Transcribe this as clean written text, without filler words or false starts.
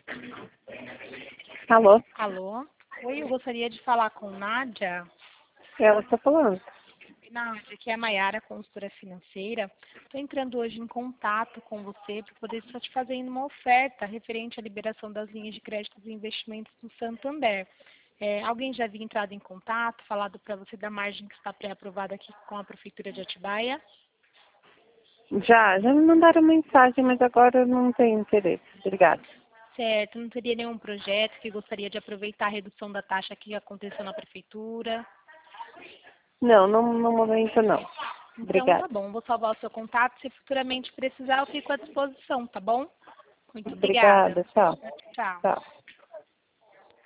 Alô? Alô? Oi, eu gostaria de falar com Nádia. Ela está falando. Nádia, aqui é a Maiara, consultora financeira. Estou entrando hoje em contato com você para poder estar te fazendo uma oferta referente à liberação das linhas de crédito e investimentos do Santander. Alguém já havia entrado em contato, falado para você da margem que está pré-aprovada aqui com a Prefeitura de Atibaia? Já me mandaram mensagem, mas agora eu não tenho interesse. Obrigada. Certo, não teria nenhum projeto que gostaria de aproveitar a redução da taxa que aconteceu na Prefeitura? Não, no momento não. Então Obrigada. tá bom, vou salvar o seu contato. Se futuramente precisar, eu fico à disposição, tá bom? Muito obrigada. Obrigada, tchau. Tchau. Tchau.